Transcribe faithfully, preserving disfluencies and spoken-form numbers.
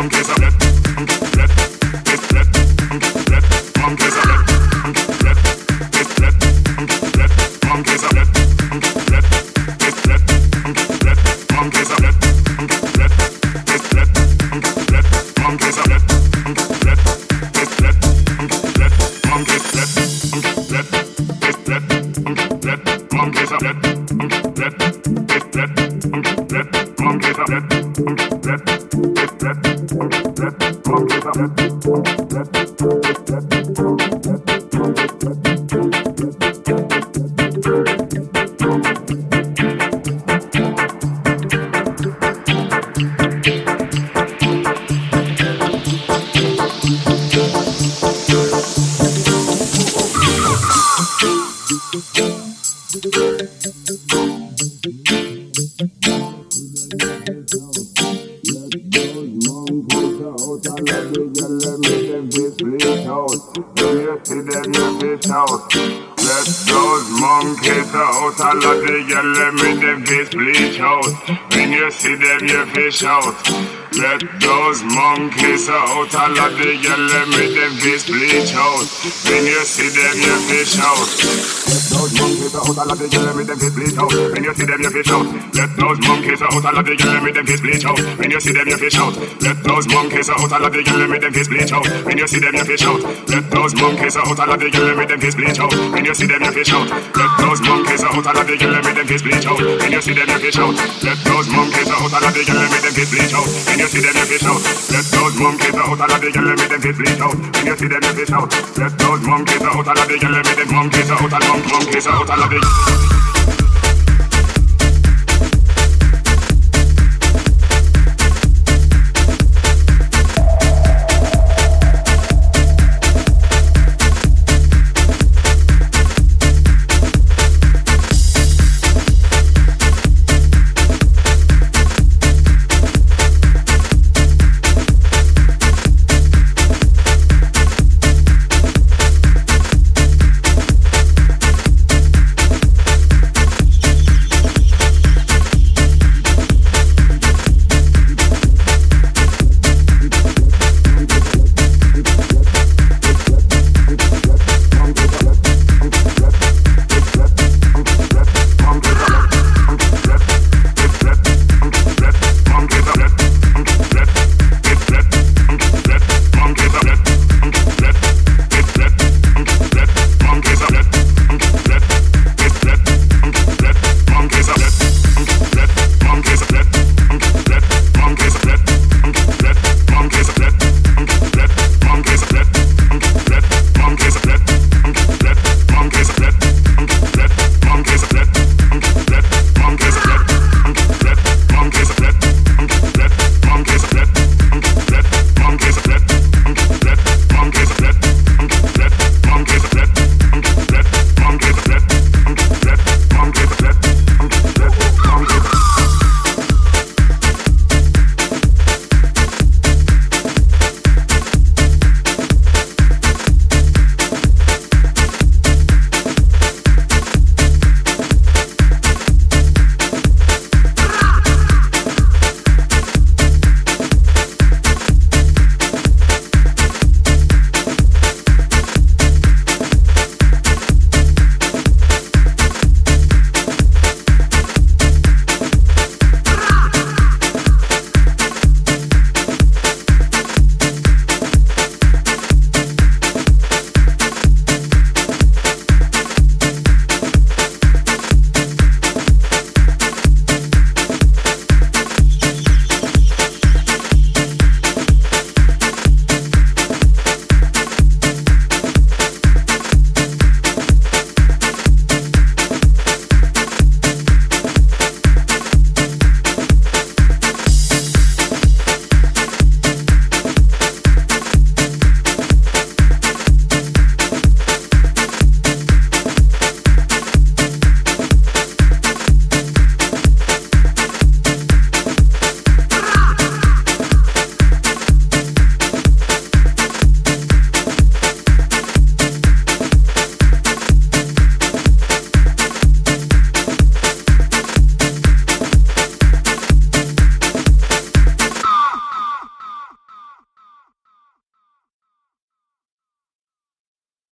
monkeys are let, let, let, let, let, monkeys are let, let, let, let, let, monkeys are let, let, let, let, let, monkeys are let, let, let, let, let, monkeys are let, let, let, let, let, monkeys let, let, let, let, let, monkeys are let, let, let, let, let, monkeys are let, let, let, let, let, monkeys are let, let, all of the yellow make them face bleach out. When you see them, you fish out. Let those monkeys out. All of the yellow make them face bleach out. When you see them, you fish out. Let those monkeys out. All of the yellow make them face bleach out. When you see them, you fish out. Let those monkeys out. All of the yellow make them face bleach out. When you see them, you fish out. Let those monkeys out. All of the yellow make them face bleach out. When you see them, you fish out. Let those monkeys out. All of the yellow make them face bleach out. When you see them, you fish out. Let those monkeys out. All of the yellow make them face bleach out. When you see them, you fish out. Let those monkeys out. All of the yellow make them face bleach out. When you see them, you fish out. Let those monkeys out. All of the yellow make them face bleach out. When you see them, you fish out. Let those monkeys out. All of the yellow make them monkeys out. All monkeys out. All of the